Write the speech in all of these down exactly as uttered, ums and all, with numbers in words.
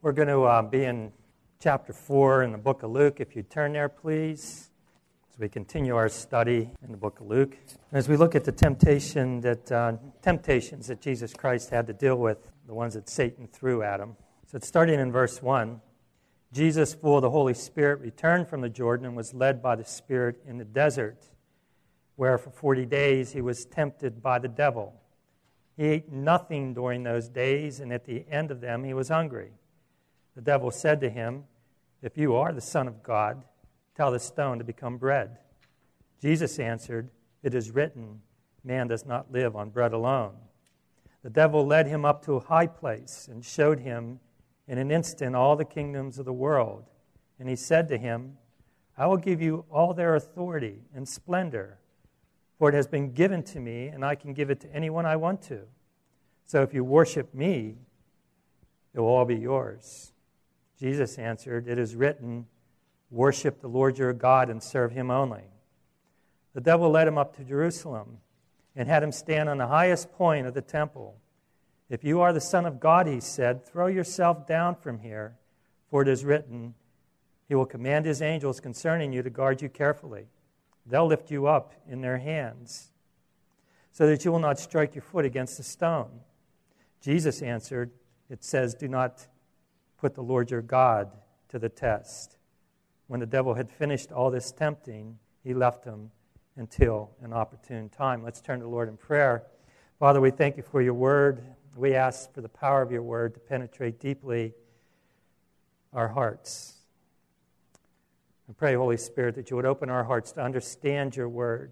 We're going to uh, be in chapter four in the book of Luke. If you turn there, please, as we continue our study in the book of Luke. And as we look at the temptation that uh, temptations that Jesus Christ had to deal with, the ones that Satan threw at him. So it's starting in verse one. Jesus, full of the Holy Spirit, returned from the Jordan and was led by the Spirit in the desert, where for forty days he was tempted by the devil. He ate nothing during those days, and at the end of them he was hungry. The devil said to him, "If you are the Son of God, tell the stone to become bread." Jesus answered, "It is written, man does not live on bread alone." The devil led him up to a high place and showed him in an instant all the kingdoms of the world. And he said to him, "I will give you all their authority and splendor, for it has been given to me, and I can give it to anyone I want to. So if you worship me, it will all be yours." Jesus answered, "It is written, worship the Lord your God and serve him only." The devil led him up to Jerusalem and had him stand on the highest point of the temple. "If you are the Son of God," he said, "throw yourself down from here, for it is written, he will command his angels concerning you to guard you carefully. They'll lift you up in their hands, so that you will not strike your foot against a stone." Jesus answered, "It says, do not put the Lord your God to the test." When the devil had finished all this tempting, he left him until an opportune time. Let's turn to the Lord in prayer. Father, we thank you for your word. We ask for the power of your word to penetrate deeply our hearts. I pray, Holy Spirit, that you would open our hearts to understand your word,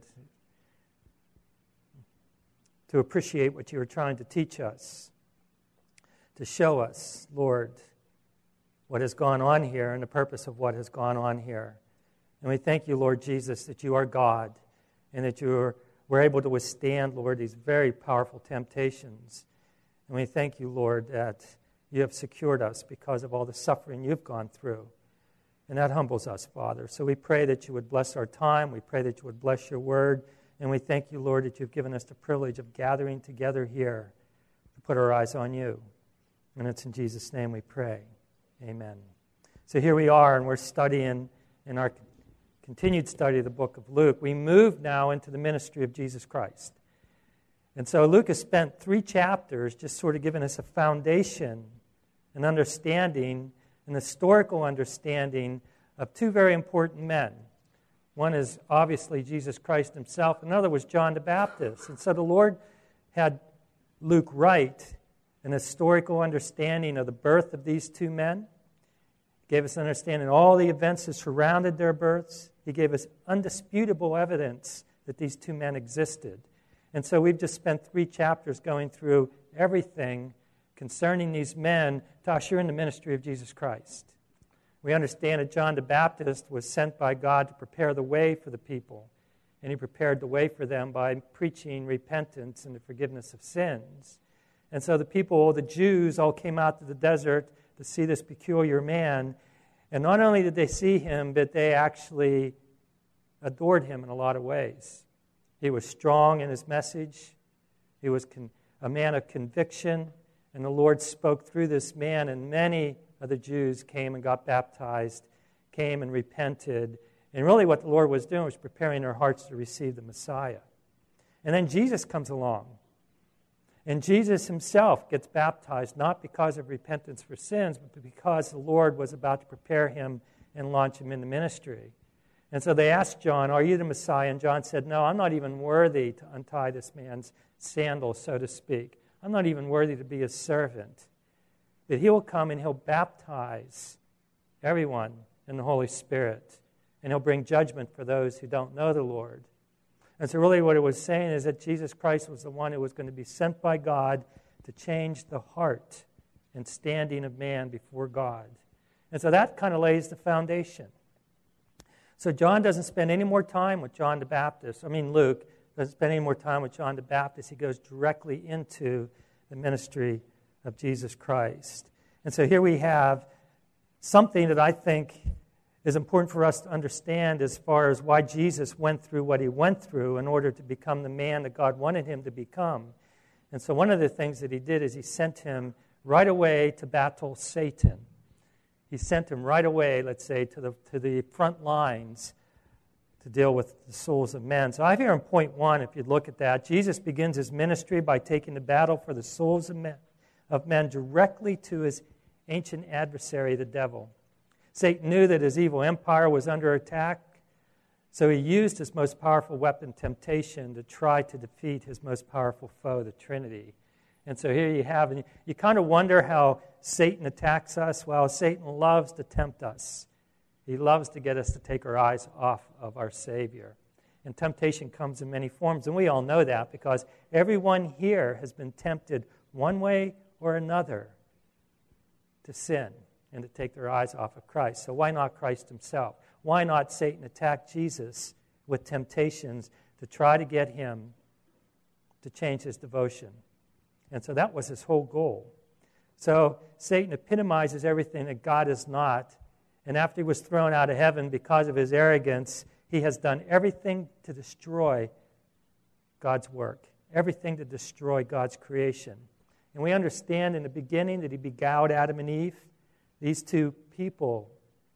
to appreciate what you are trying to teach us, to show us, Lord, what has gone on here and the purpose of what has gone on here. And we thank you, Lord Jesus, that you are God and that you are, we're able to withstand, Lord, these very powerful temptations. And we thank you, Lord, that you have secured us because of all the suffering you've gone through. And that humbles us, Father. So we pray that you would bless our time. We pray that you would bless your word. And we thank you, Lord, that you've given us the privilege of gathering together here to put our eyes on you. And it's in Jesus' name we pray. Amen. So here we are, and we're studying in our continued study of the book of Luke. We move now into the ministry of Jesus Christ. And so Luke has spent three chapters just sort of giving us a foundation, an understanding, an historical understanding of two very important men. One is obviously Jesus Christ himself. Another was John the Baptist. And so the Lord had Luke write an historical understanding of the birth of these two men. He gave us an understanding of all the events that surrounded their births. He gave us undisputable evidence that these two men existed. And so we've just spent three chapters going through everything concerning these men to usher in the ministry of Jesus Christ. We understand that John the Baptist was sent by God to prepare the way for the people. And he prepared the way for them by preaching repentance and the forgiveness of sins. And so the people, the Jews, all came out to the desert to see this peculiar man. And not only did they see him, but they actually adored him in a lot of ways. He was strong in his message. He was con- a man of conviction. And the Lord spoke through this man, and many of the Jews came and got baptized, came and repented. And really what the Lord was doing was preparing their hearts to receive the Messiah. And then Jesus comes along. And Jesus himself gets baptized, not because of repentance for sins, but because the Lord was about to prepare him and launch him into ministry. And so they asked John, "Are you the Messiah?" And John said, "No, I'm not even worthy to untie this man's sandals, so to speak. I'm not even worthy to be his servant. But he will come and he'll baptize everyone in the Holy Spirit. And he'll bring judgment for those who don't know the Lord." And so really what it was saying is that Jesus Christ was the one who was going to be sent by God to change the heart and standing of man before God. And so that kind of lays the foundation. So John doesn't spend any more time with John the Baptist. I mean, Luke doesn't spend any more time with John the Baptist. He goes directly into the ministry of Jesus Christ. And so here we have something that I think is important for us to understand as far as why Jesus went through what he went through in order to become the man that God wanted him to become. And so one of the things that he did is he sent him right away to battle Satan. he sent him right away, let's say, to the to the front lines to deal with the souls of men. So I have here in point one, if you look at that, Jesus begins his ministry by taking the battle for the souls of men, of men directly to his ancient adversary, the devil. Satan knew that his evil empire was under attack, so he used his most powerful weapon, temptation, to try to defeat his most powerful foe, the Trinity. And so here you have, and you, you kind of wonder how Satan attacks us. Well, Satan loves to tempt us. He loves to get us to take our eyes off of our Savior. And temptation comes in many forms, and we all know that because everyone here has been tempted one way or another to sin and to take their eyes off of Christ. So why not Christ himself? Why not Satan attack Jesus with temptations to try to get him to change his devotion? And so that was his whole goal. So Satan epitomizes everything that God is not. And after he was thrown out of heaven because of his arrogance, he has done everything to destroy God's work, everything to destroy God's creation. And we understand in the beginning that he beguiled Adam and Eve, these two people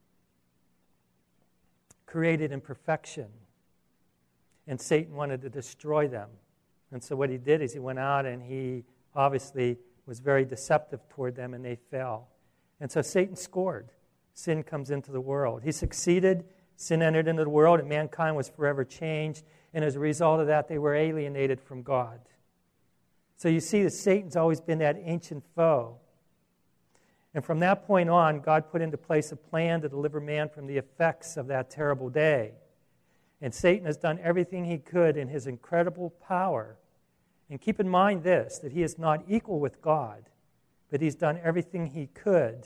created in perfection. And Satan wanted to destroy them. And so what he did is he went out and he obviously was very deceptive toward them, and they fell. And so Satan scored. Sin comes into the world. He succeeded. Sin entered into the world, and mankind was forever changed. And as a result of that, they were alienated from God. So you see that Satan's always been that ancient foe. And from that point on, God put into place a plan to deliver man from the effects of that terrible day. And Satan has done everything he could in his incredible power. And keep in mind this, that he is not equal with God, but he's done everything he could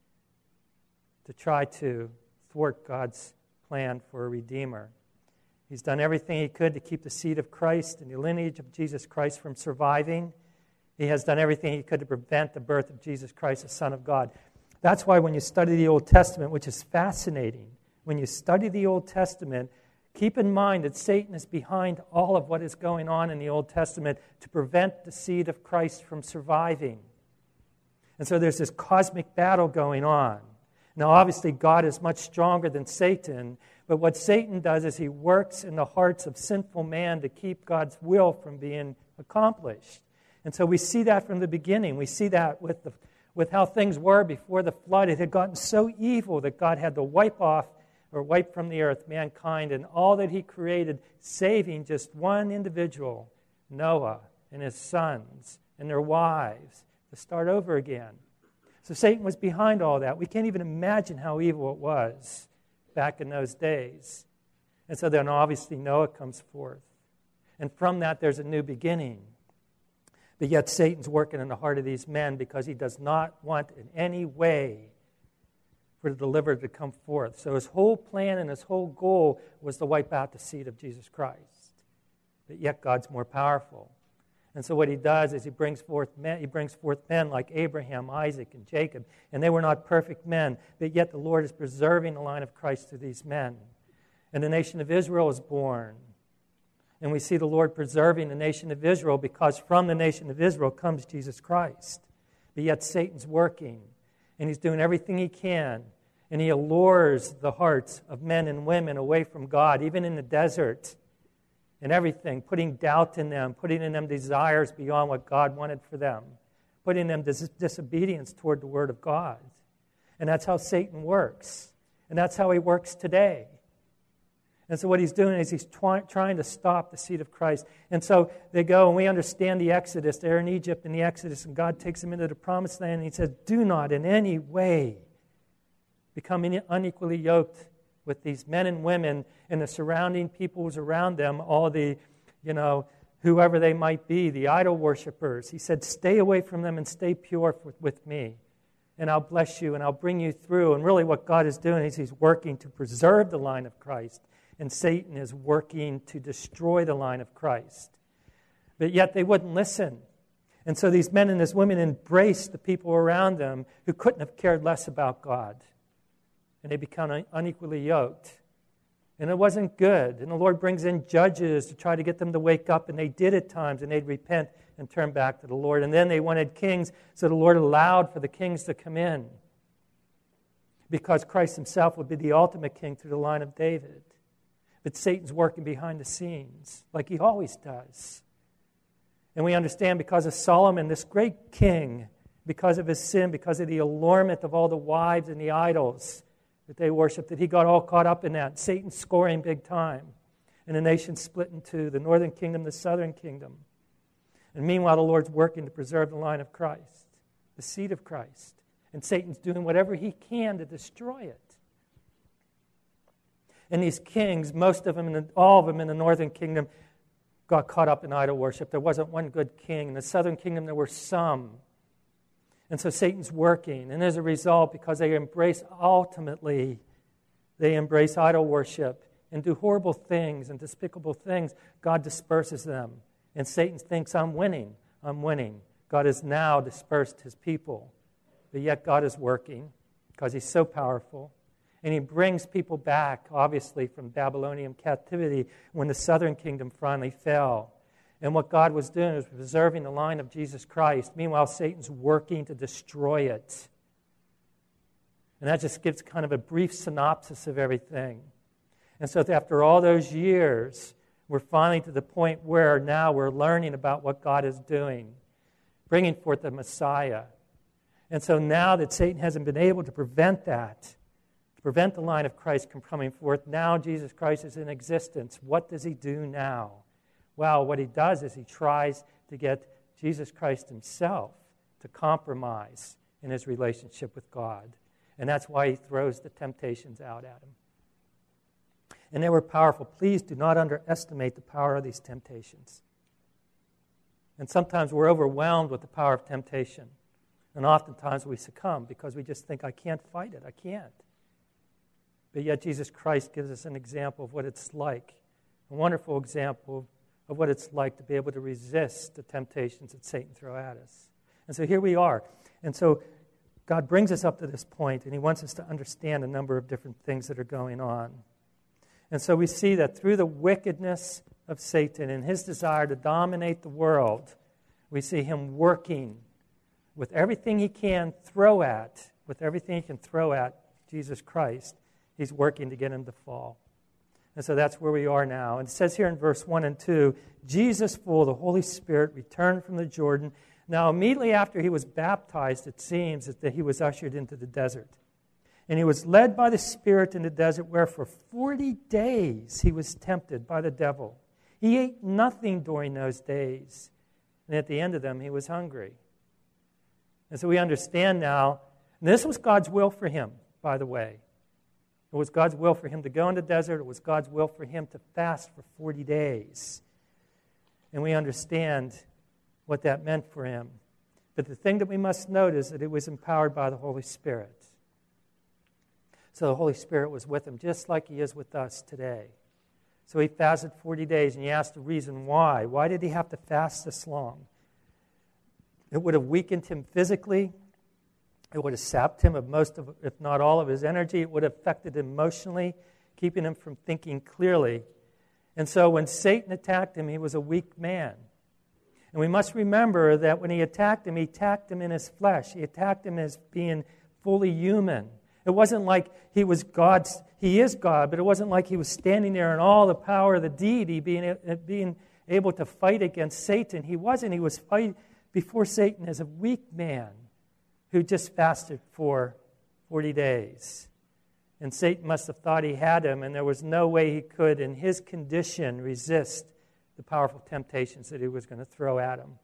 to try to thwart God's plan for a Redeemer. He's done everything he could to keep the seed of Christ and the lineage of Jesus Christ from surviving. He has done everything he could to prevent the birth of Jesus Christ, the Son of God. That's why when you study the Old Testament, which is fascinating, when you study the Old Testament, keep in mind that Satan is behind all of what is going on in the Old Testament to prevent the seed of Christ from surviving. And so there's this cosmic battle going on. Now, obviously, God is much stronger than Satan, but what Satan does is he works in the hearts of sinful man to keep God's will from being accomplished. And so we see that from the beginning. We see that with the, with how things were before the flood. It had gotten so evil that God had to wipe off or wipe from the earth mankind and all that he created, saving just one individual, Noah, and his sons and their wives, to start over again. So Satan was behind all that. We can't even imagine how evil it was back in those days. And so then obviously Noah comes forth. And from that there's a new beginning. But yet Satan's working in the heart of these men because he does not want in any way for the deliverer to come forth. So his whole plan and his whole goal was to wipe out the seed of Jesus Christ. But yet God's more powerful. And so what he does is he brings forth men, he brings forth men like Abraham, Isaac, and Jacob. And they were not perfect men, but yet the Lord is preserving the line of Christ through these men. And the nation of Israel is born. And we see the Lord preserving the nation of Israel because from the nation of Israel comes Jesus Christ. But yet Satan's working, and he's doing everything he can. And he allures the hearts of men and women away from God, even in the desert. And everything, putting doubt in them, putting in them desires beyond what God wanted for them, putting them dis- disobedience toward the Word of God. And that's how Satan works. And that's how he works today. And so what he's doing is he's twi- trying to stop the seed of Christ. And so they go, and we understand the Exodus. They're in Egypt in the Exodus, and God takes them into the Promised Land, and he says, do not in any way become unequally yoked with these men and women and the surrounding peoples around them, all the, you know, whoever they might be, the idol worshipers. He said, stay away from them and stay pure with, with me, and I'll bless you, and I'll bring you through. And really what God is doing is he's working to preserve the line of Christ, and Satan is working to destroy the line of Christ. But yet they wouldn't listen. And so these men and these women embraced the people around them who couldn't have cared less about God. And they become unequally yoked. And it wasn't good. And the Lord brings in judges to try to get them to wake up, and they did at times, and they'd repent and turn back to the Lord. And then they wanted kings, so the Lord allowed for the kings to come in. because Christ himself would be the ultimate king through the line of David. But Satan's working behind the scenes, like he always does. And we understand because of Solomon, this great king, because of his sin, because of the allurement of all the wives and the idols that they worshiped, that he got all caught up in that. Satan scoring big time. And the nation split in two, the northern kingdom, the southern kingdom. And meanwhile, the Lord's working to preserve the line of Christ, the seed of Christ. And Satan's doing whatever he can to destroy it. And these kings, most of them, and all of them in the northern kingdom, got caught up in idol worship. There wasn't one good king. In the southern kingdom, there were some. And so Satan's working. And as a result, because they embrace, ultimately, they embrace idol worship and do horrible things and despicable things, God disperses them. And Satan thinks, I'm winning. I'm winning. God has now dispersed his people. But yet God is working because he's so powerful. And he brings people back, obviously, from Babylonian captivity when the southern kingdom finally fell. And what God was doing was preserving the line of Jesus Christ. Meanwhile, Satan's working to destroy it. And that just gives kind of a brief synopsis of everything. And so after all those years, we're finally to the point where now we're learning about what God is doing, bringing forth the Messiah. And so now that Satan hasn't been able to prevent that, prevent the line of Christ from coming forth. Now Jesus Christ is in existence. What does he do now? Well, what he does is he tries to get Jesus Christ himself to compromise in his relationship with God. And that's why he throws the temptations out at him. And they were powerful. Please do not underestimate the power of these temptations. And sometimes we're overwhelmed with the power of temptation. And oftentimes we succumb because we just think, I can't fight it. I can't. But yet Jesus Christ gives us an example of what it's like, a wonderful example of what it's like to be able to resist the temptations that Satan throws at us. And so here we are. And so God brings us up to this point, and he wants us to understand a number of different things that are going on. And so we see that through the wickedness of Satan and his desire to dominate the world, we see him working with everything he can throw at, with everything he can throw at Jesus Christ. He's working to get him to fall. And so that's where we are now. And it says here in verse one and two, Jesus, full of the Holy Spirit, returned from the Jordan. Now, immediately after he was baptized, it seems that he was ushered into the desert. And he was led by the Spirit in the desert, where for forty days he was tempted by the devil. He ate nothing during those days. And at the end of them, he was hungry. And so we understand now, and this was God's will for him, by the way. It was God's will for him to go in the desert. It was God's will for him to fast for forty days. And we understand what that meant for him. But the thing that we must note is that it was empowered by the Holy Spirit. So the Holy Spirit was with him, just like he is with us today. So he fasted forty days, and he asked the reason why. Why did he have to fast this long? It would have weakened him physically. It would have sapped him of most of, if not all of his energy. It would have affected him emotionally, keeping him from thinking clearly. And so when Satan attacked him, he was a weak man. And we must remember that when he attacked him, he attacked him in his flesh. He attacked him as being fully human. It wasn't like he was God's, he is God, but it wasn't like he was standing there in all the power of the deity, being, being able to fight against Satan. He wasn't. He was fighting before Satan as a weak man who just fasted for forty days. And Satan must have thought he had him, and there was no way he could, in his condition, resist the powerful temptations that he was going to throw at him.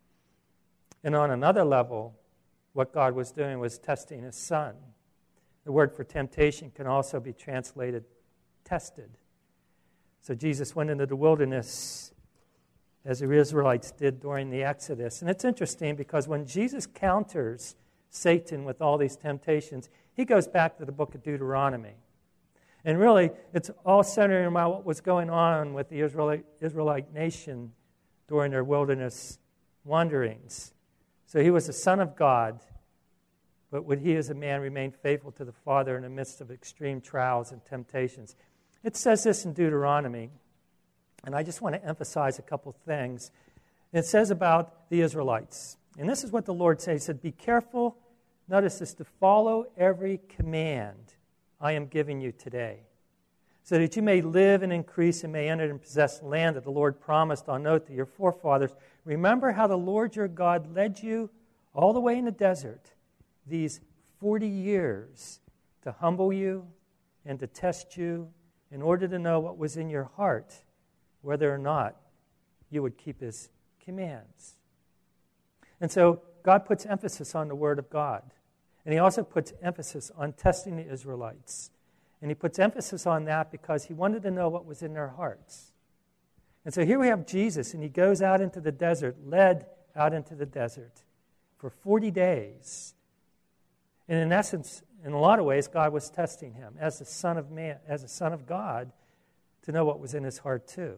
And on another level, what God was doing was testing his son. The word for temptation can also be translated tested. So Jesus went into the wilderness as the Israelites did during the Exodus. And it's interesting because when Jesus counters Satan with all these temptations, he goes back to the book of Deuteronomy. And really, it's all centering around what was going on with the Israelite, Israelite nation during their wilderness wanderings. So he was the Son of God, but would he as a man remain faithful to the Father in the midst of extreme trials and temptations? It says this in Deuteronomy, and I just want to emphasize a couple things. It says about the Israelites, and this is what the Lord said. He said, be careful notice this, to follow every command I am giving you today, so that you may live and increase and may enter and possess the land that the Lord promised on oath to your forefathers. Remember how the Lord your God led you all the way in the desert these forty years to humble you and to test you in order to know what was in your heart, whether or not you would keep his commands. And so God puts emphasis on the Word of God. And he also puts emphasis on testing the Israelites. And he puts emphasis on that because he wanted to know what was in their hearts. And so here we have Jesus, and he goes out into the desert, led out into the desert for forty days. And in essence, in a lot of ways, God was testing him as the Son of Man, as the Son of God, to know what was in his heart too.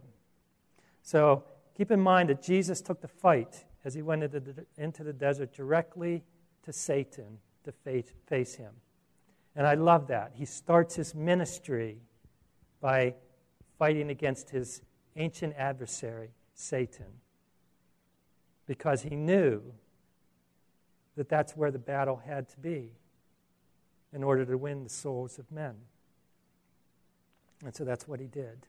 So keep in mind that Jesus took the fight as he went into the, into the desert directly to Satan to face, face him. And I love that. He starts his ministry by fighting against his ancient adversary, Satan, because he knew that that's where the battle had to be in order to win the souls of men. And so that's what he did.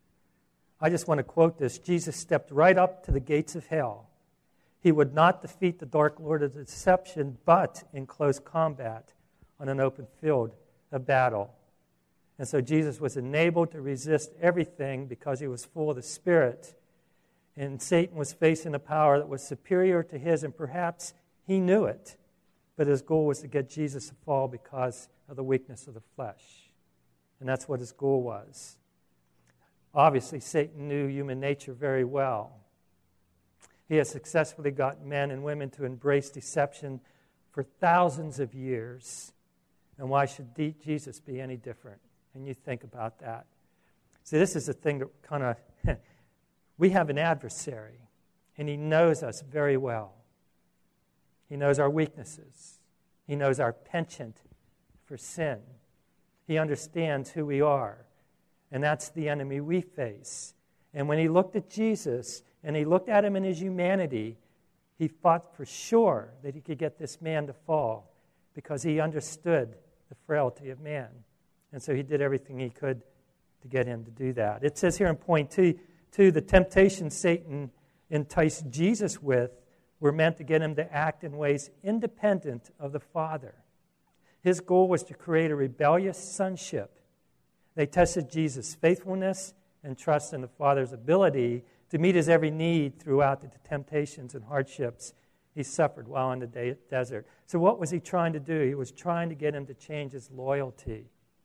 I just want to quote this. Jesus stepped right up to the gates of hell. He would not defeat the dark lord of deception, but in close combat on an open field of battle. And so Jesus was enabled to resist everything because he was full of the Spirit. And Satan was facing a power that was superior to his, and perhaps he knew it. But his goal was to get Jesus to fall because of the weakness of the flesh. And that's what his goal was. Obviously, Satan knew human nature very well. He has successfully got men and women to embrace deception for thousands of years. And why should Jesus be any different? And you think about that. See, this is the thing that kind of, we have an adversary, and he knows us very well. He knows our weaknesses. He knows our penchant for sin. He understands who we are. And that's the enemy we face. And when he looked at Jesus, and he looked at him in his humanity, he thought for sure that he could get this man to fall because he understood the frailty of man. And so he did everything he could to get him to do that. It says here in point two, two the temptations Satan enticed Jesus with were meant to get him to act in ways independent of the Father. His goal was to create a rebellious sonship. They tested Jesus' faithfulness and trust in the Father's ability to meet his every need throughout the temptations and hardships he suffered while in the de- desert. So what was he trying to do? He was trying to get him to change his loyalty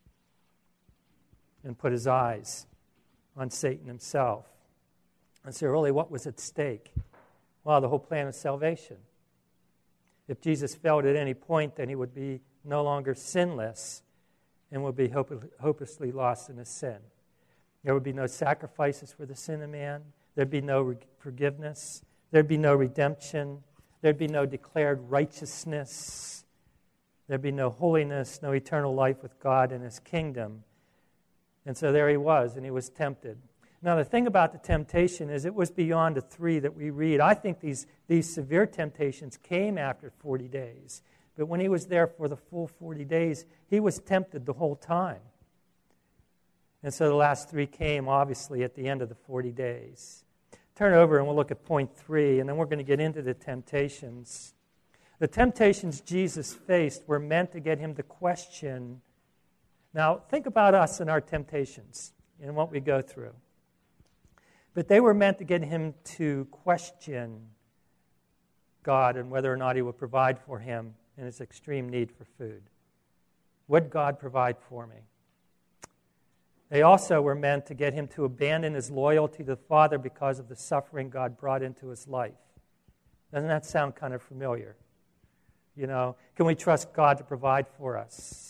and put his eyes on Satan himself. And so really, what was at stake? Well, the whole plan of salvation. If Jesus failed at any point, then he would be no longer sinless and would be hope- hopelessly lost in his sin. There would be no sacrifices for the sin of man. There'd be no re- forgiveness. There'd be no redemption. There'd be no declared righteousness. There'd be no holiness, no eternal life with God in his kingdom. And so there he was, and he was tempted. Now, the thing about the temptation is it was beyond the three that we read. I think these, these severe temptations came after forty days. But when he was there for the full forty days, he was tempted the whole time. And so the last three came, obviously, at the end of the forty days. Turn over and we'll look at point three, and then we're going to get into the temptations. The temptations Jesus faced were meant to get him to question. Now, think about us and our temptations and what we go through. But they were meant to get him to question God and whether or not he would provide for him in his extreme need for food. Would God provide for me? They also were meant to get him to abandon his loyalty to the Father because of the suffering God brought into his life. Doesn't that sound kind of familiar? You know, can we trust God to provide for us?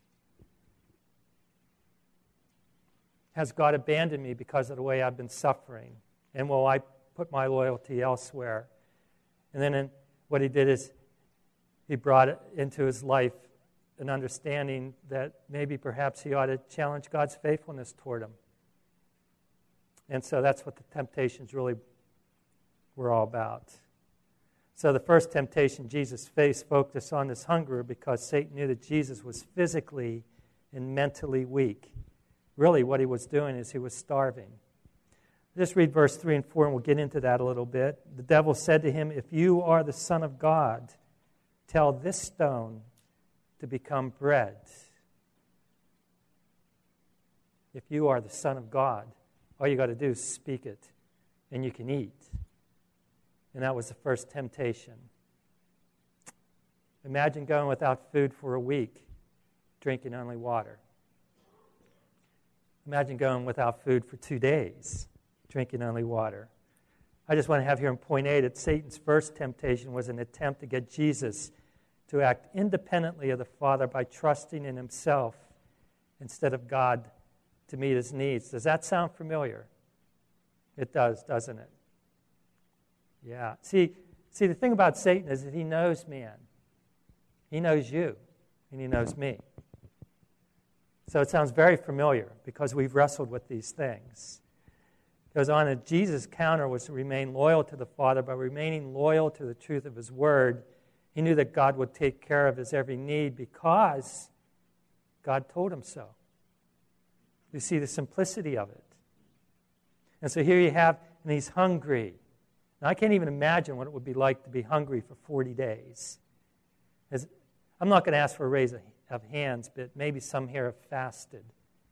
Has God abandoned me because of the way I've been suffering? And will I put my loyalty elsewhere? And then in, what he did is he brought it into his life an understanding that maybe perhaps he ought to challenge God's faithfulness toward him. And so that's what the temptations really were all about. So the first temptation Jesus faced focused on this hunger because Satan knew that Jesus was physically and mentally weak. Really, what he was doing is he was starving. Just read verse three and four, and we'll get into that a little bit. The devil said to him, "If you are the Son of God, tell this stone to become bread." If you are the Son of God, all you got to do is speak it, and you can eat. And that was the first temptation. Imagine going without food for a week, drinking only water. Imagine going without food for two days, drinking only water. I just want to have here in point A that Satan's first temptation was an attempt to get Jesus to act independently of the Father by trusting in himself instead of God to meet his needs. Does that sound familiar? It does, doesn't it? Yeah. See, see, the thing about Satan is that he knows man. He knows you, and he knows me. So it sounds very familiar because we've wrestled with these things. It goes on that Jesus' counter was to remain loyal to the Father. By remaining loyal to the truth of his word, he knew that God would take care of his every need because God told him so. You see the simplicity of it. And so here you have, and he's hungry. Now, I can't even imagine what it would be like to be hungry for forty days. As, I'm not going to ask for a raise of, of hands, but maybe some here have fasted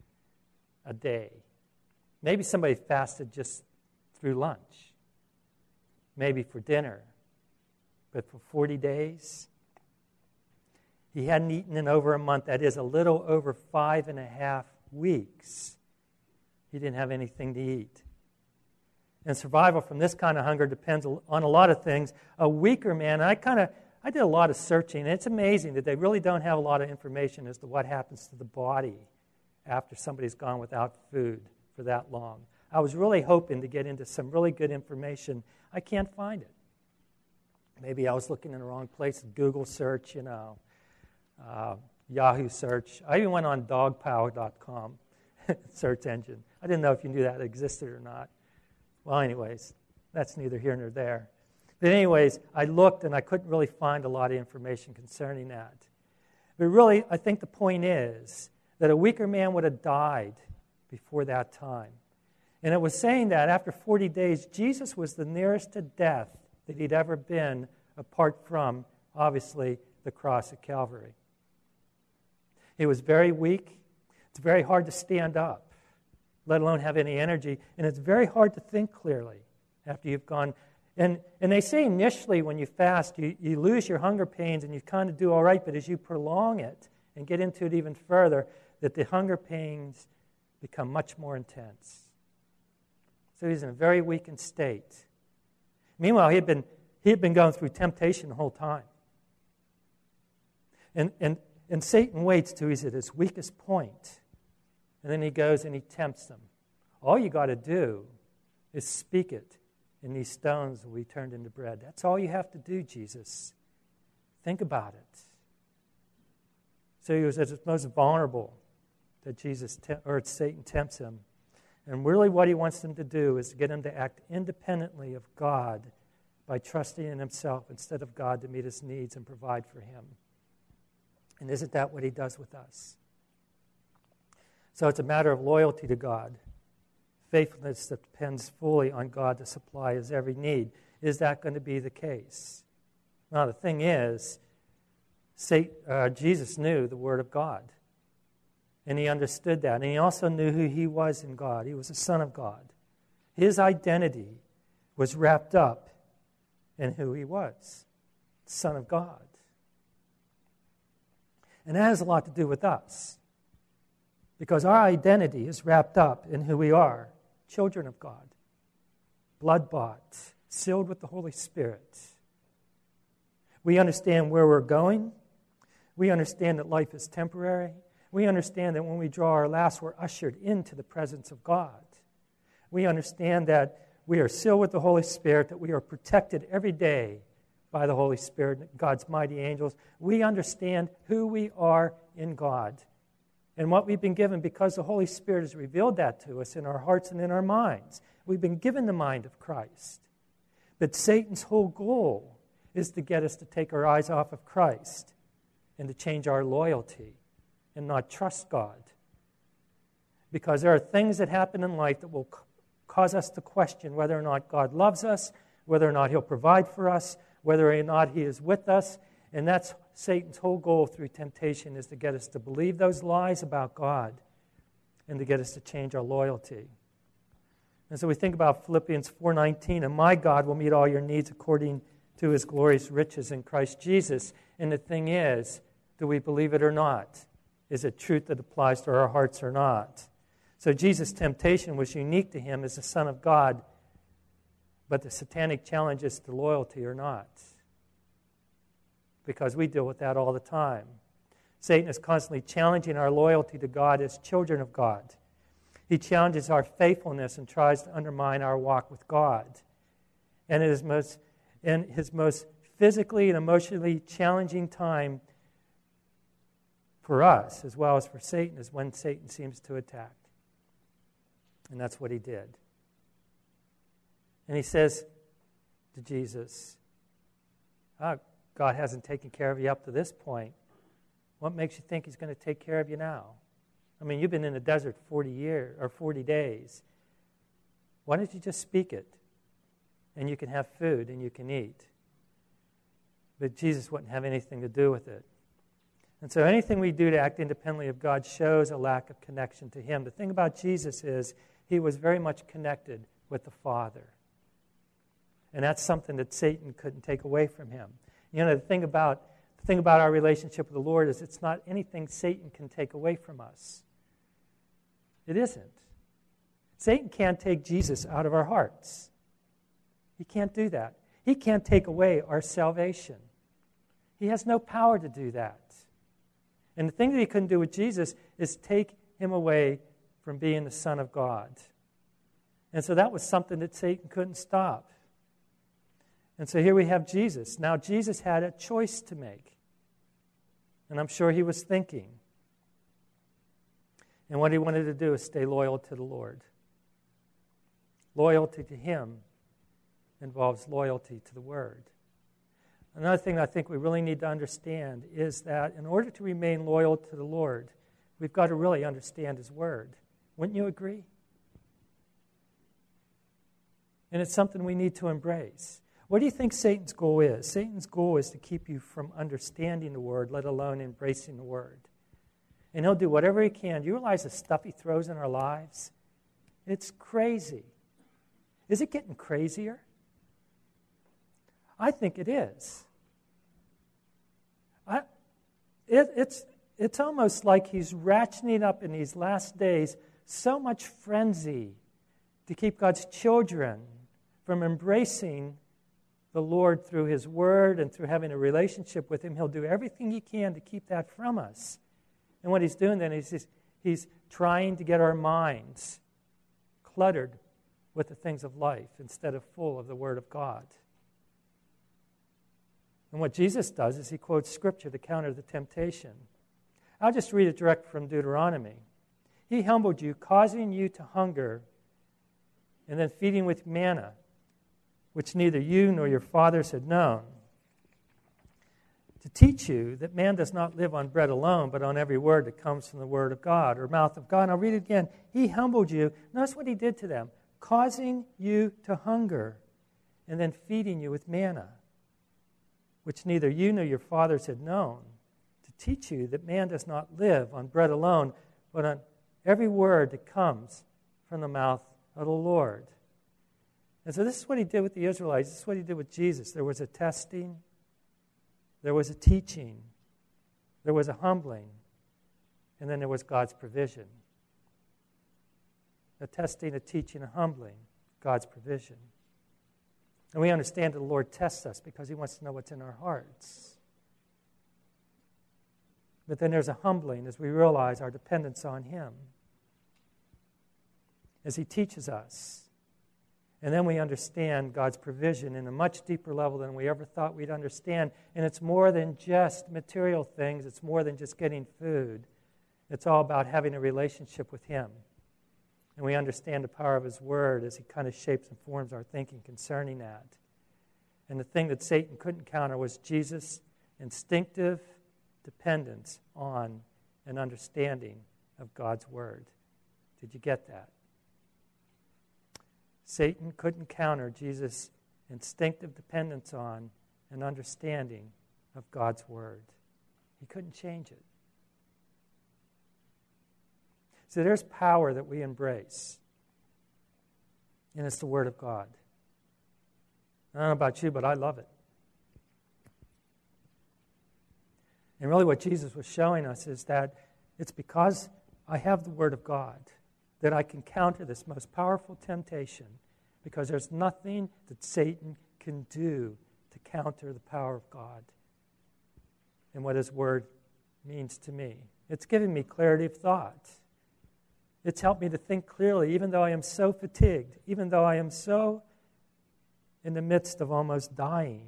a day. Maybe somebody fasted just through lunch. Maybe for dinner. But for forty days, he hadn't eaten in over a month. That is a little over five and a half weeks. He didn't have anything to eat. And survival from this kind of hunger depends on a lot of things. A weaker man, I kind of, I did a lot of searching, and it's amazing that they really don't have a lot of information as to what happens to the body after somebody's gone without food for that long. I was really hoping to get into some really good information. I can't find it. Maybe I was looking in the wrong place. Google search, you know, uh, Yahoo search. I even went on dog power dot com search engine. I didn't know if you knew that existed or not. Well, anyways, that's neither here nor there. But anyways, I looked and I couldn't really find a lot of information concerning that. But really, I think the point is that a weaker man would have died before that time. And it was saying that after forty days, Jesus was the nearest to death that he'd ever been, apart from, obviously, the cross at Calvary. He was very weak. It's very hard to stand up, let alone have any energy. And it's very hard to think clearly after you've gone. And, and they say initially when you fast, you, you lose your hunger pains and you kind of do all right. But as you prolong it and get into it even further, that the hunger pains become much more intense. So he's in a very weakened state. Meanwhile, he had been, he had been going through temptation the whole time. And, and, and Satan waits till he's at his weakest point. And then he goes and he tempts them. All you got to do is speak it, and these stones will be turned into bread. That's all you have to do, Jesus. Think about it. So he was at his most vulnerable that Jesus te- or Satan tempts him. And really what he wants them to do is to get him to act independently of God by trusting in himself instead of God to meet his needs and provide for him. And isn't that what he does with us? So it's a matter of loyalty to God, faithfulness that depends fully on God to supply his every need. Is that going to be the case? Now, the thing is, Satan, uh, Jesus knew the Word of God. And he understood that. And he also knew who he was in God. He was a son of God. His identity was wrapped up in who he was, Son of God. And that has a lot to do with us. Because our identity is wrapped up in who we are, children of God, blood-bought, sealed with the Holy Spirit. We understand where we're going. We understand that life is temporary. We understand that when we draw our last, we're ushered into the presence of God. We understand that we are sealed with the Holy Spirit, that we are protected every day by the Holy Spirit, God's mighty angels. We understand who we are in God and what we've been given because the Holy Spirit has revealed that to us in our hearts and in our minds. We've been given the mind of Christ. But Satan's whole goal is to get us to take our eyes off of Christ and to change our loyalty and not trust God. Because there are things that happen in life that will c- cause us to question whether or not God loves us, whether or not He'll provide for us, whether or not He is with us. And that's Satan's whole goal through temptation, is to get us to believe those lies about God and to get us to change our loyalty. And so we think about Philippians four nineteen, and my God will meet all your needs according to His glorious riches in Christ Jesus. And the thing is, do we believe it or not? Is it truth that applies to our hearts or not? So Jesus' temptation was unique to Him as the Son of God, but the satanic challenge is to loyalty or not. Because we deal with that all the time. Satan is constantly challenging our loyalty to God as children of God. He challenges our faithfulness and tries to undermine our walk with God. And it is most, in his most physically and emotionally challenging time for us, as well as for Satan, is when Satan seems to attack. And that's what he did. And he says to Jesus, oh, God hasn't taken care of you up to this point. What makes you think He's going to take care of you now? I mean, you've been in the desert forty years or forty days. Why don't you just speak it? And you can have food and you can eat. But Jesus wouldn't have anything to do with it. And so anything we do to act independently of God shows a lack of connection to Him. The thing about Jesus is He was very much connected with the Father. And that's something that Satan couldn't take away from Him. You know, the thing about the thing about our relationship with the Lord is it's not anything Satan can take away from us. It isn't. Satan can't take Jesus out of our hearts. He can't do that. He can't take away our salvation. He has no power to do that. And the thing that he couldn't do with Jesus is take Him away from being the Son of God. And so that was something that Satan couldn't stop. And so here we have Jesus. Now Jesus had a choice to make. And I'm sure he was thinking. And what he wanted to do is stay loyal to the Lord. Loyalty to Him involves loyalty to the Word. Another thing I think we really need to understand is that in order to remain loyal to the Lord, we've got to really understand His Word. Wouldn't you agree? And it's something we need to embrace. What do you think Satan's goal is? Satan's goal is to keep you from understanding the Word, let alone embracing the Word. And he'll do whatever he can. Do you realize the stuff he throws in our lives? It's crazy. Is it getting crazier? I think it is. I, it, it's, it's almost like he's ratcheting up in these last days so much frenzy to keep God's children from embracing the Lord through His Word and through having a relationship with Him. He'll do everything He can to keep that from us. And what He's doing then is he's, he's trying to get our minds cluttered with the things of life instead of full of the Word of God. And what Jesus does is He quotes Scripture to counter the temptation. I'll just read it direct from Deuteronomy. He humbled you, causing you to hunger, and then feeding with manna, which neither you nor your fathers had known, to teach you that man does not live on bread alone, but on every word that comes from the Word of God, or mouth of God. And I'll read it again. He humbled you. Notice what He did to them. Causing you to hunger, and then feeding you with manna, which neither you nor your fathers had known, to teach you that man does not live on bread alone, but on every word that comes from the mouth of the Lord. And so this is what He did with the Israelites. This is what He did with Jesus. There was a testing. There was a teaching. There was a humbling. And then there was God's provision. A testing, a teaching, a humbling. God's provision. And we understand that the Lord tests us because He wants to know what's in our hearts. But then there's a humbling as we realize our dependence on Him. As He teaches us. And then we understand God's provision in a much deeper level than we ever thought we'd understand. And it's more than just material things. It's more than just getting food. It's all about having a relationship with Him. And we understand the power of His Word as He kind of shapes and forms our thinking concerning that. And the thing that Satan couldn't counter was Jesus' instinctive dependence on an understanding of God's word. Did you get that? Satan couldn't counter Jesus' instinctive dependence on an understanding of God's word. He couldn't change it. So there's power that we embrace, and it's the word of God. I don't know about you, but I love it. And really what Jesus was showing us is that it's because I have the word of God that I can counter this most powerful temptation, because there's nothing that Satan can do to counter the power of God and what his word means to me. It's given me clarity of thought. It's helped me to think clearly, even though I am so fatigued, even though I am so in the midst of almost dying.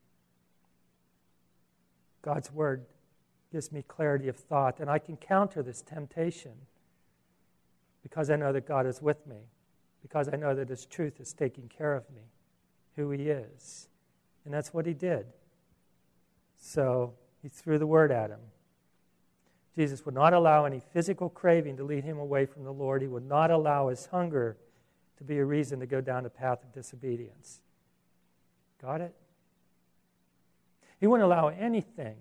God's word gives me clarity of thought, and I can counter this temptation because I know that God is with me, because I know that his truth is taking care of me, who he is. And that's what he did. So he threw the word at him. Jesus would not allow any physical craving to lead him away from the Lord. He would not allow his hunger to be a reason to go down the path of disobedience. Got it? He wouldn't allow anything,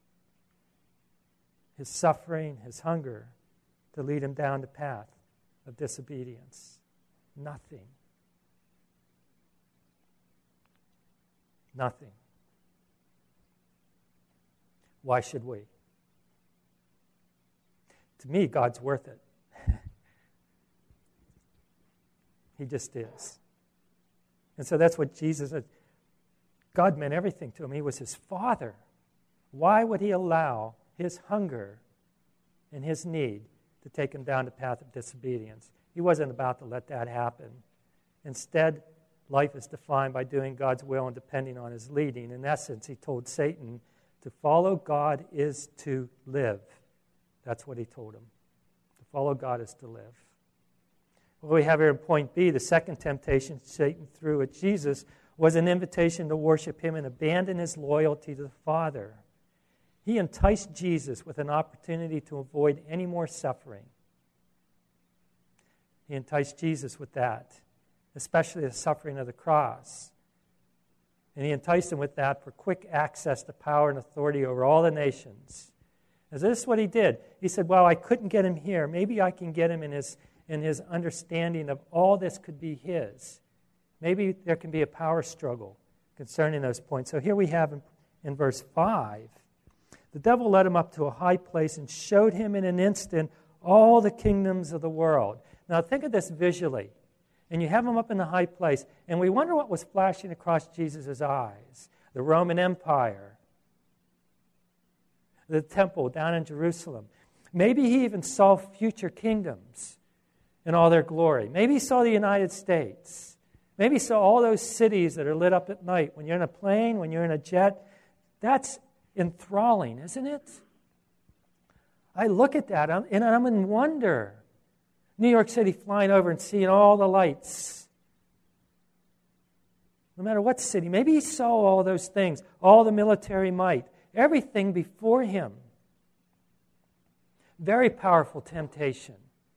his suffering, his hunger, to lead him down the path of disobedience. Nothing. Nothing. Why should we? To me, God's worth it. He just is. And so that's what Jesus said. God meant everything to him. He was his father. Why would he allow his hunger and his need to take him down the path of disobedience? He wasn't about to let that happen. Instead, life is defined by doing God's will and depending on his leading. In essence, he told Satan, to follow God is to live. That's what he told him. To follow God is to live. What we have here in point B, the second temptation Satan threw at Jesus was an invitation to worship him and abandon his loyalty to the Father. He enticed Jesus with an opportunity to avoid any more suffering. He enticed Jesus with that, especially the suffering of the cross. And he enticed him with that for quick access to power and authority over all the nations. And this is what he did. He said, well, I couldn't get him here. Maybe I can get him in his, in his understanding of all this could be his. Maybe there can be a power struggle concerning those points. So here we have in, in verse five, the devil led him up to a high place and showed him in an instant all the kingdoms of the world. Now think of this visually. And you have him up in the high place, and we wonder what was flashing across Jesus' eyes. The Roman Empire, the temple down in Jerusalem. Maybe he even saw future kingdoms in all their glory. Maybe he saw the United States. Maybe he saw all those cities that are lit up at night. When you're in a plane, when you're in a jet, that's enthralling, isn't it? I look at that, and I'm in wonder. New York City flying over and seeing all the lights. No matter what city. Maybe he saw all those things, all the military might, everything before him. Very powerful temptation.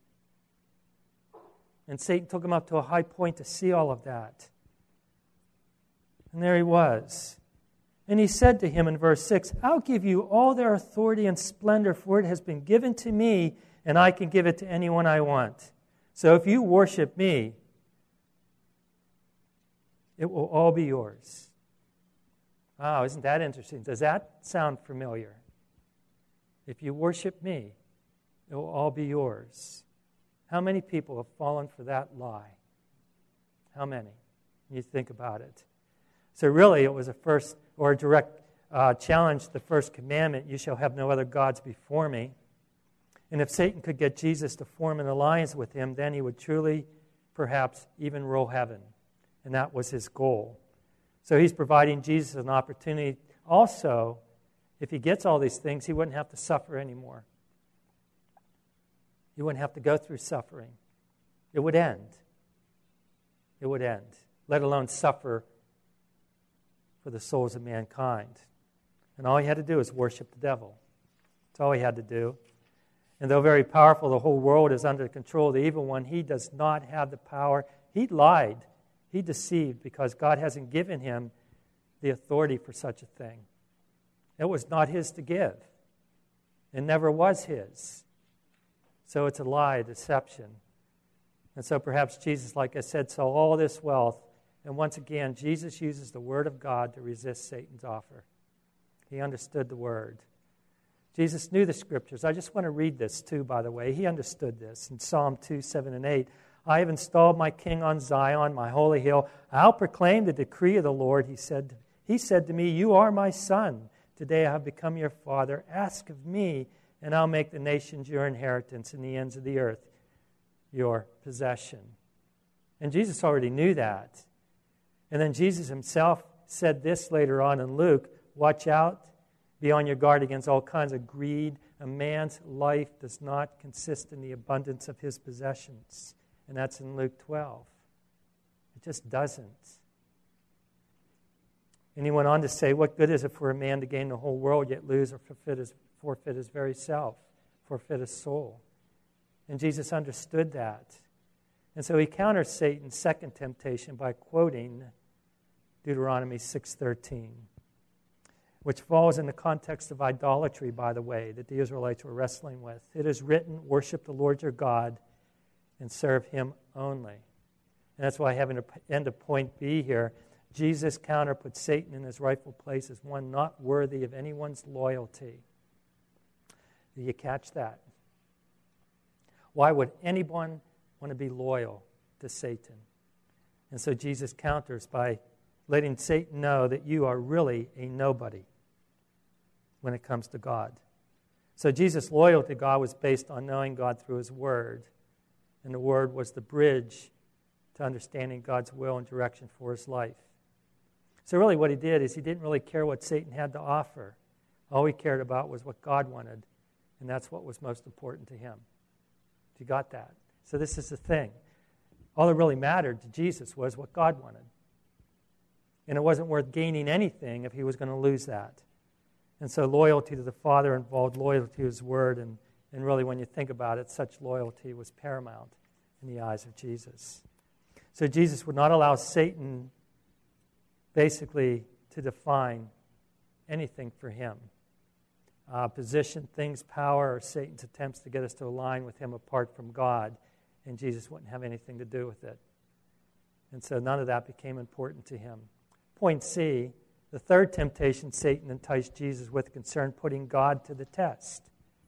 And Satan took him up to a high point to see all of that. And there he was. And he said to him in verse six, I'll give you all their authority and splendor, for it has been given to me, and I can give it to anyone I want. So if you worship me, it will all be yours. Wow, isn't that interesting? Does that sound familiar? If you worship me, it will all be yours. How many people have fallen for that lie? How many? You think about it. So really, it was a first or a direct uh, challenge to the first commandment, you shall have no other gods before me. And if Satan could get Jesus to form an alliance with him, then he would truly, perhaps, even rule heaven. And that was his goal. So he's providing Jesus an opportunity. Also, if he gets all these things, he wouldn't have to suffer anymore. He wouldn't have to go through suffering. It would end. It would end, let alone suffer for the souls of mankind. And all he had to do is worship the devil. That's all he had to do. And though very powerful, the whole world is under the control of the evil one, he does not have the power. He lied. He deceived because God hasn't given him the authority for such a thing. It was not his to give. It never was his. So it's a lie, a deception. And so perhaps Jesus, like I said, saw all this wealth. And once again, Jesus uses the Word of God to resist Satan's offer. He understood the Word. Jesus knew the Scriptures. I just want to read this too, by the way. He understood this in Psalm two, seven, and eight. I have installed my king on Zion, my holy hill. I'll proclaim the decree of the Lord. He said, he said to me, you are my son. Today I have become your father. Ask of me, and I'll make the nations your inheritance and the ends of the earth your possession. And Jesus already knew that. And then Jesus himself said this later on in Luke, watch out, be on your guard against all kinds of greed. A man's life does not consist in the abundance of his possessions. And that's in Luke twelve. It just doesn't. And he went on to say, what good is it for a man to gain the whole world, yet lose or forfeit his, forfeit his very self, forfeit his soul? And Jesus understood that. And so he counters Satan's second temptation by quoting Deuteronomy six thirteen, which falls in the context of idolatry, by the way, that the Israelites were wrestling with. It is written, worship the Lord your God and serve him only. And that's why I have an end of point B here. Jesus' counter puts Satan in his rightful place as one not worthy of anyone's loyalty. Do you catch that? Why would anyone want to be loyal to Satan? And so Jesus counters by letting Satan know that you are really a nobody when it comes to God. So Jesus' loyalty to God was based on knowing God through his Word. And the Word was the bridge to understanding God's will and direction for his life. So really what he did is he didn't really care what Satan had to offer. All he cared about was what God wanted, and that's what was most important to him. You got that? So this is the thing. All that really mattered to Jesus was what God wanted. And it wasn't worth gaining anything if he was going to lose that. And so loyalty to the Father involved loyalty to his Word, and, and really when you think about it, such loyalty was paramount in the eyes of Jesus. So Jesus would not allow Satan basically to define anything for him. Uh, position, things, power, or Satan's attempts to get us to align with him apart from God, and Jesus wouldn't have anything to do with it. And so none of that became important to him. Point C, the third temptation Satan enticed Jesus with concerned putting God to the test.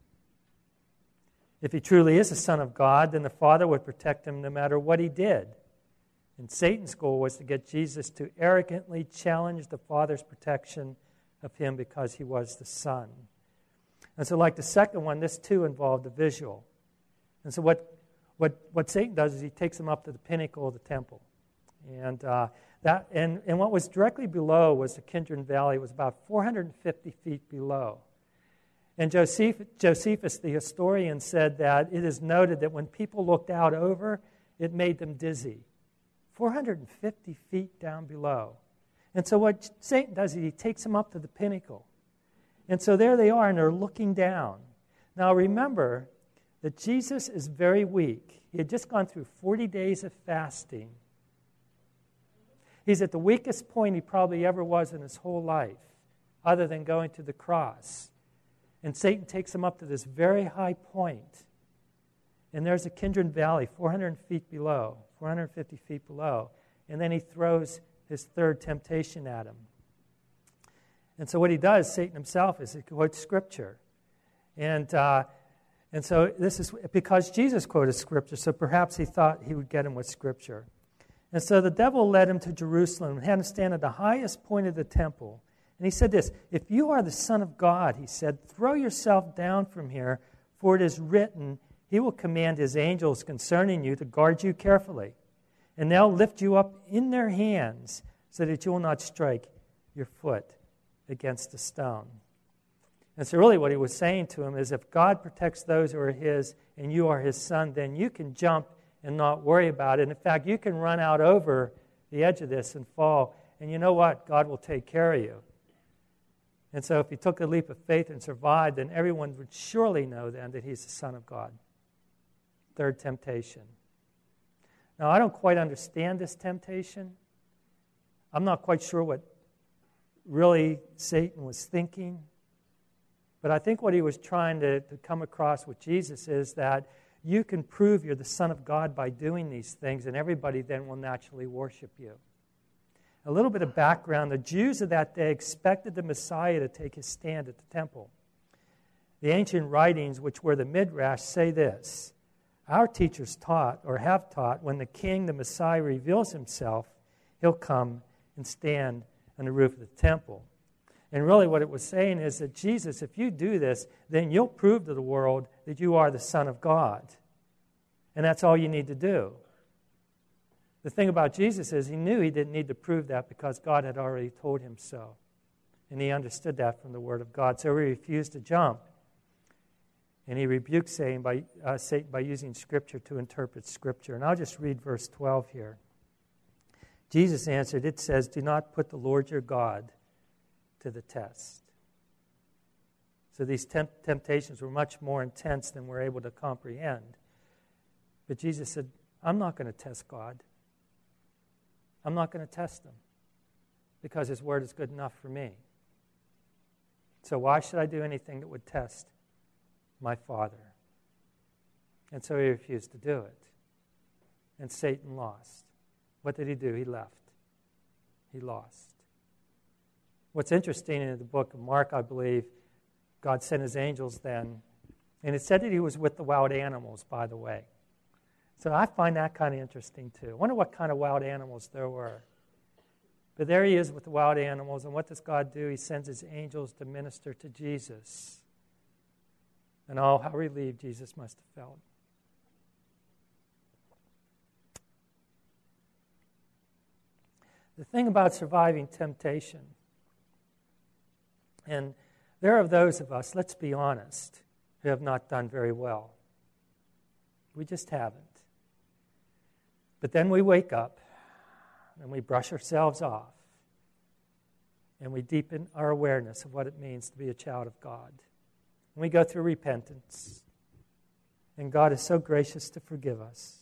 If he truly is the Son of God, then the Father would protect him no matter what he did. And Satan's goal was to get Jesus to arrogantly challenge the Father's protection of him because he was the Son. And so like the second one, this too involved a visual. And so what, what, what Satan does is he takes him up to the pinnacle of the temple. And uh, that and, and what was directly below was the Kidron Valley. It was about four hundred fifty feet below. And Joseph, Josephus, the historian, said that it is noted that when people looked out over, it made them dizzy. four hundred fifty feet down below. And so what Satan does is he takes them up to the pinnacle. And so there they are, and they're looking down. Now remember that Jesus is very weak. He had just gone through forty days of fasting. He's at the weakest point he probably ever was in his whole life, other than going to the cross. And Satan takes him up to this very high point. And there's a Kidron Valley, four hundred feet below, four hundred fifty feet below. And then he throws his third temptation at him. And so what he does, Satan himself, is he quotes Scripture. And uh, and so this is because Jesus quoted Scripture, so perhaps he thought he would get him with Scripture. And so the devil led him to Jerusalem and had him stand at the highest point of the temple. And he said this, if you are the Son of God, he said, throw yourself down from here, for it is written, he will command his angels concerning you to guard you carefully. And they'll lift you up in their hands so that you will not strike your foot against a stone. And so really what he was saying to him is if God protects those who are his and you are his son, then you can jump and not worry about it. In fact, you can run out over the edge of this and fall And you know what? God will take care of you. And so if he took a leap of faith and survived, then everyone would surely know then that he's the Son of God. Third temptation. Now, I don't quite understand this temptation. I'm not quite sure what really Satan was thinking. But I think what he was trying to, to come across with Jesus is that you can prove you're the Son of God by doing these things, and everybody then will naturally worship you. A little bit of background. The Jews of that day expected the Messiah to take his stand at the temple. The ancient writings, which were the Midrash, say this: our teachers taught, or have taught, when the king, the Messiah, reveals himself, he'll come and stand on the roof of the temple. And really what it was saying is that Jesus, if you do this, then you'll prove to the world that you are the Son of God. And that's all you need to do. The thing about Jesus is he knew he didn't need to prove that because God had already told him so. And he understood that from the Word of God. So he refused to jump. And he rebuked Satan by, uh, Satan by using Scripture to interpret Scripture. And I'll just read verse twelve here. Jesus answered, it says, do not put the Lord your God to the test. So these temp- temptations were much more intense than we're able to comprehend. But Jesus said, I'm not going to test God. I'm not going to test him because his word is good enough for me. So why should I do anything that would test my Father? And so he refused to do it. And Satan lost. What did he do? He left. He lost. What's interesting in the book of Mark, I believe, God sent his angels then, and it said that he was with the wild animals, by the way. So I find that kind of interesting, too. I wonder what kind of wild animals there were. But there he is with the wild animals, and what does God do? He sends his angels to minister to Jesus. And oh, how relieved Jesus must have felt. The thing about surviving temptation, and there are those of us, let's be honest, who have not done very well. We just haven't. But then we wake up and we brush ourselves off and we deepen our awareness of what it means to be a child of God. And we go through repentance. And God is so gracious to forgive us.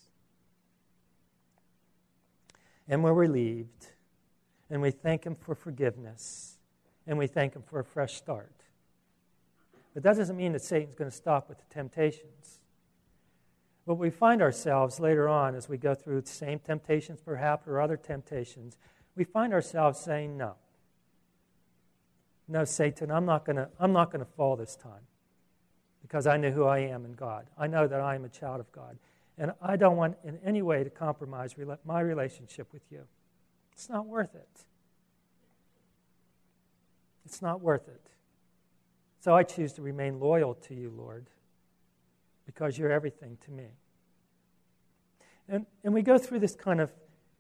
And we're relieved. And we thank him for forgiveness. And we thank him for a fresh start. But that doesn't mean that Satan's going to stop with the temptations. But we find ourselves later on, as we go through the same temptations perhaps, or other temptations, we find ourselves saying, no. No, Satan, I'm not going to, I'm not going to fall this time. Because I know who I am in God. I know that I am a child of God. And I don't want in any way to compromise my relationship with you. It's not worth it. It's not worth it. So I choose to remain loyal to you, Lord, because you're everything to me. And, and we go through this kind of,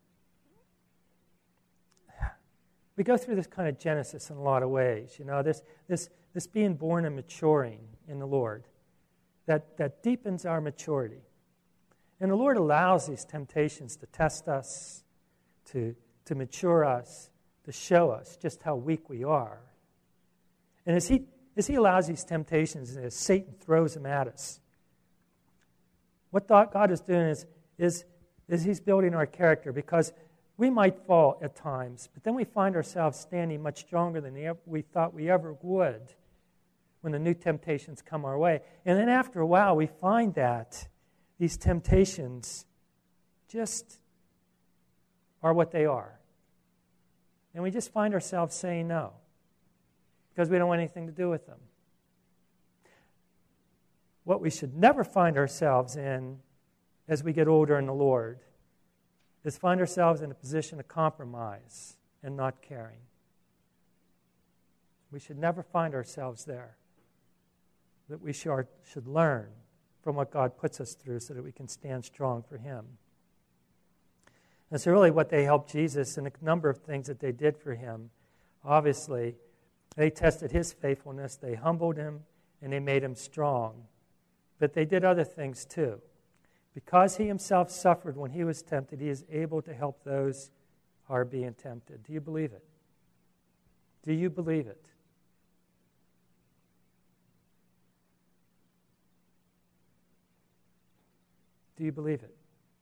we go through this kind of genesis in a lot of ways. You know, this, this, this being born and maturing in the Lord, that, that deepens our maturity. And the Lord allows these temptations to test us, to, to mature us, to show us just how weak we are. And as he, as he allows these temptations, and as Satan throws them at us, what God is doing is, is, is he's building our character, because we might fall at times, but then we find ourselves standing much stronger than we thought we ever would when the new temptations come our way. And then after a while, we find that these temptations just are what they are. And we just find ourselves saying no, because we don't want anything to do with them. What we should never find ourselves in as we get older in the Lord is find ourselves in a position of compromise and not caring. We should never find ourselves there. That we should, should learn from what God puts us through so that we can stand strong for him. And so really what they helped Jesus, and a number of things that they did for him, obviously, they tested his faithfulness, they humbled him, and they made him strong. But they did other things too. Because he himself suffered when he was tempted, he is able to help those are being tempted. Do you believe it? Do you believe it? Do you believe it?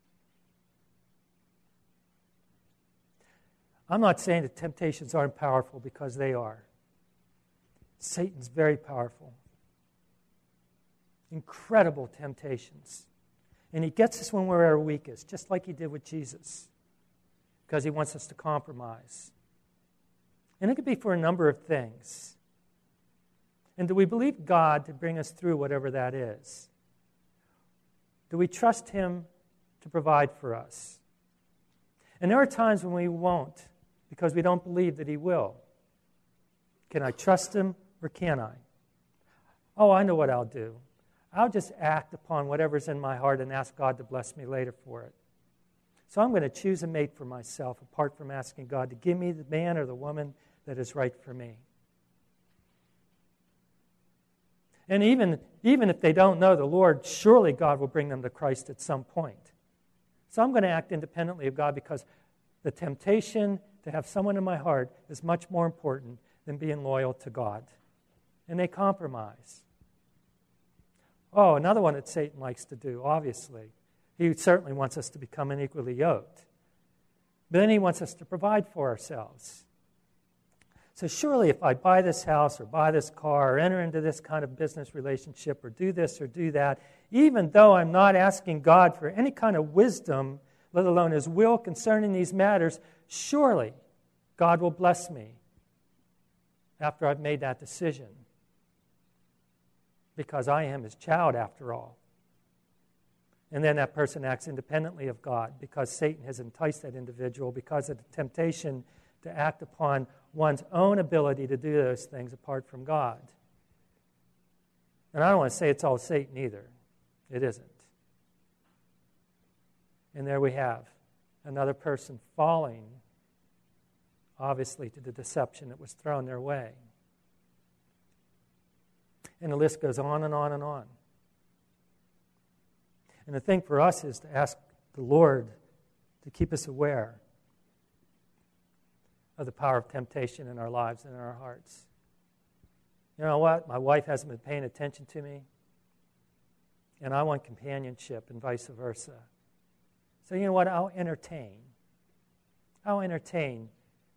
I'm not saying that temptations aren't powerful, because they are. Satan's very powerful. Incredible temptations. And he gets us when we're at our weakest, just like he did with Jesus, because he wants us to compromise. And it could be for a number of things. And do we believe God to bring us through whatever that is? Do we trust him to provide for us? And there are times when we won't, because we don't believe that he will. Can I trust him, or can I? Oh, I know what I'll do. I'll just act upon whatever's in my heart and ask God to bless me later for it. So I'm going to choose a mate for myself, apart from asking God to give me the man or the woman that is right for me. And even, even if they don't know the Lord, surely God will bring them to Christ at some point. So I'm going to act independently of God, because the temptation to have someone in my heart is much more important than being loyal to God. And they compromise. Oh, another one that Satan likes to do, obviously. He certainly wants us to become unequally yoked. But then he wants us to provide for ourselves. So surely if I buy this house or buy this car or enter into this kind of business relationship or do this or do that, even though I'm not asking God for any kind of wisdom, let alone his will concerning these matters, surely God will bless me after I've made that decision. Because I am his child, after all. And then that person acts independently of God, because Satan has enticed that individual because of the temptation to act upon one's own ability to do those things apart from God. And I don't want to say it's all Satan either. It isn't. And there we have another person falling, obviously, to the deception that was thrown their way. And the list goes on and on and on. And the thing for us is to ask the Lord to keep us aware of the power of temptation in our lives and in our hearts. You know what? My wife hasn't been paying attention to me, and I want companionship, and vice versa. So you know what? I'll entertain. I'll entertain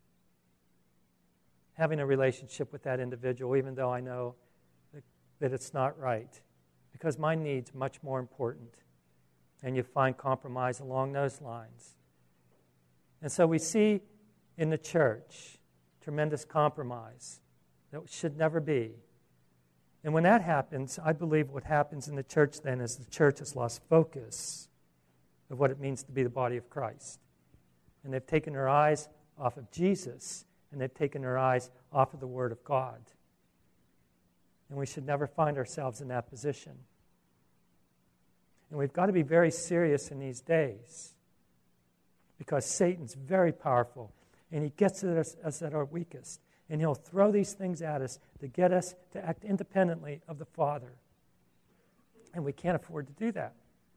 having a relationship with that individual, even though I know that it's not right, because my need's much more important. And you find compromise along those lines. And so we see in the church tremendous compromise that should never be. And when that happens, I believe what happens in the church then is the church has lost focus of what it means to be the body of Christ. And they've taken their eyes off of Jesus, and they've taken their eyes off of the Word of God. And we should never find ourselves in that position. And we've got to be very serious in these days, because Satan's very powerful, and he gets at us, us at our weakest. And he'll throw these things at us to get us to act independently of the Father. And we can't afford to do that,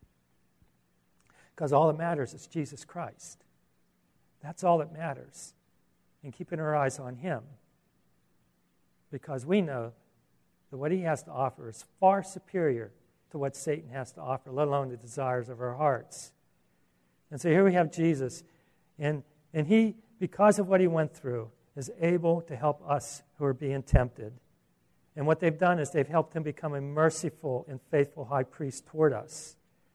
because all that matters is Jesus Christ. That's all that matters. And keeping our eyes on him, because we know that what he has to offer is far superior to what Satan has to offer, let alone the desires of our hearts. And so here we have Jesus, and, and he, because of what he went through, is able to help us who are being tempted. And what they've done is they've helped him become a merciful and faithful high priest toward us.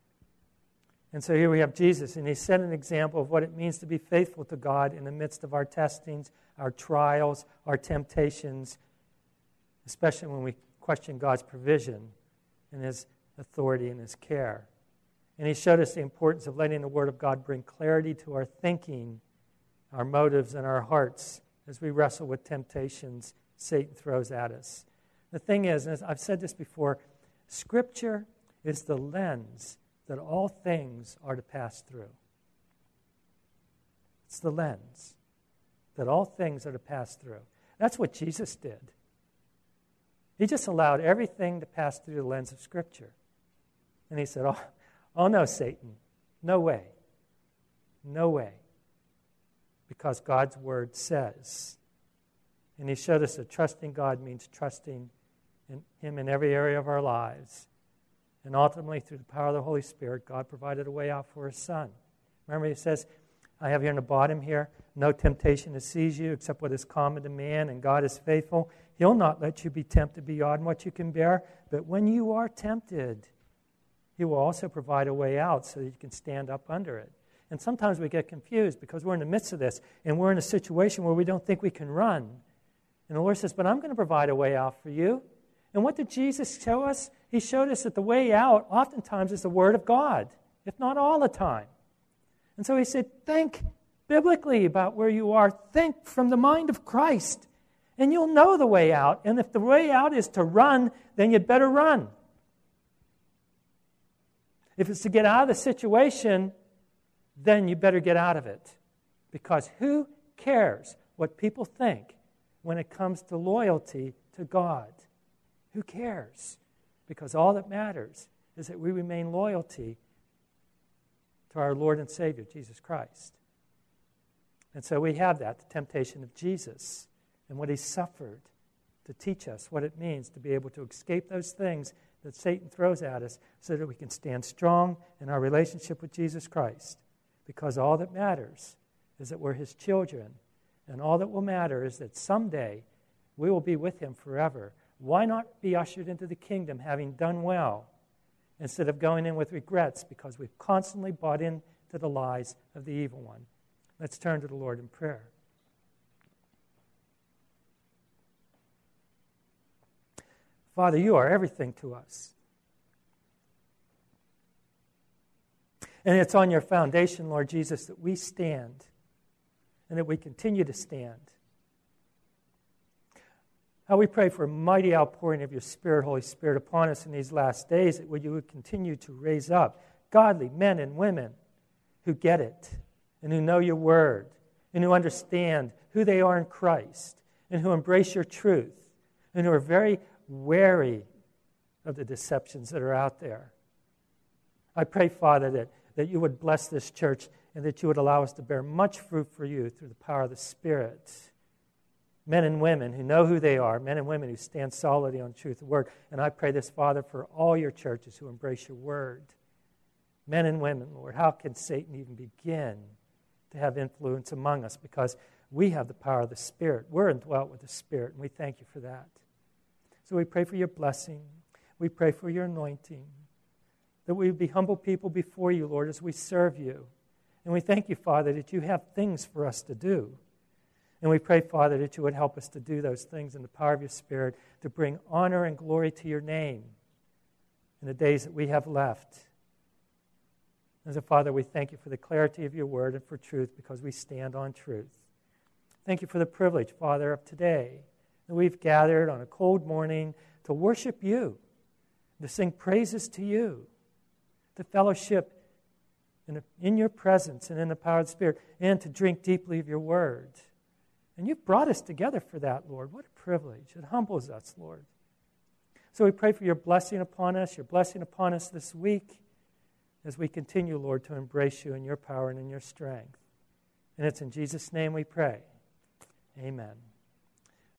And so here we have Jesus, and he set an example of what it means to be faithful to God in the midst of our testings, our trials, our temptations, especially when we question God's provision and his authority and his care. And he showed us the importance of letting the Word of God bring clarity to our thinking, our motives, and our hearts as we wrestle with temptations Satan throws at us. The thing is, and as I've said this before, Scripture is the lens that all things are to pass through. It's the lens that all things are to pass through. That's what Jesus did. He just allowed everything to pass through the lens of Scripture. And he said, oh, oh no, Satan, no way. No way. because God's word says. And he showed us that trusting God means trusting in him in every area of our lives. And ultimately, through the power of the Holy Spirit, God provided a way out for his Son. Remember, he says, I have here in the bottom here, no temptation to seize you except what is common to man, and God is faithful. He'll not let you be tempted beyond what you can bear, but when you are tempted, he will also provide a way out so that you can stand up under it. And sometimes we get confused because we're in the midst of this, and we're in a situation where we don't think we can run. And the Lord says, but I'm going to provide a way out for you. And what did Jesus show us? He showed us that the way out oftentimes is the Word of God, if not all the time. And so he said, think biblically about where you are. Think from the mind of Christ, and you'll know the way out. And if the way out is to run, then you'd better run. If it's to get out of the situation, then you better get out of it. Because who cares what people think when it comes to loyalty to God? Who cares? Because all that matters is that we remain loyalty to our Lord and Savior, Jesus Christ. And so we have that, the temptation of Jesus and what he suffered to teach us what it means to be able to escape those things that Satan throws at us so that we can stand strong in our relationship with Jesus Christ. Because all that matters is that we're his children. And all that will matter is that someday we will be with him forever. Why not be ushered into the kingdom having done well instead of going in with regrets because we've constantly bought into the lies of the evil one? Let's turn to the Lord in prayer. Father, you are everything to us. And it's on your foundation, Lord Jesus, that we stand and that we continue to stand. How we pray for a mighty outpouring of your Spirit, Holy Spirit, upon us in these last days, that you would continue to raise up godly men and women who get it and who know your word and who understand who they are in Christ and who embrace your truth and who are very wary of the deceptions that are out there. I pray, Father, that, that you would bless this church and that you would allow us to bear much fruit for you through the power of the Spirit. Men and women who know who they are, men and women who stand solidly on truth and word. And I pray this, Father, for all your churches who embrace your word. Men and women, Lord, how can Satan even begin to have influence among us? Because we have the power of the Spirit. We're indwelt with the Spirit, and we thank you for that. So we pray for your blessing. We pray for your anointing. That we would be humble people before you, Lord, as we serve you. And we thank you, Father, that you have things for us to do. And we pray, Father, that you would help us to do those things in the power of your Spirit to bring honor and glory to your name in the days that we have left. And so, Father, we thank you for the clarity of your word and for truth because we stand on truth. Thank you for the privilege, Father, of today that we've gathered on a cold morning to worship you, to sing praises to you, to fellowship in, a, in your presence and in the power of the Spirit, and to drink deeply of your word. And you've brought us together for that, Lord. What a privilege. It humbles us, Lord. So we pray for your blessing upon us, your blessing upon us this week as we continue, Lord, to embrace you in your power and in your strength. And it's in Jesus' name we pray. Amen.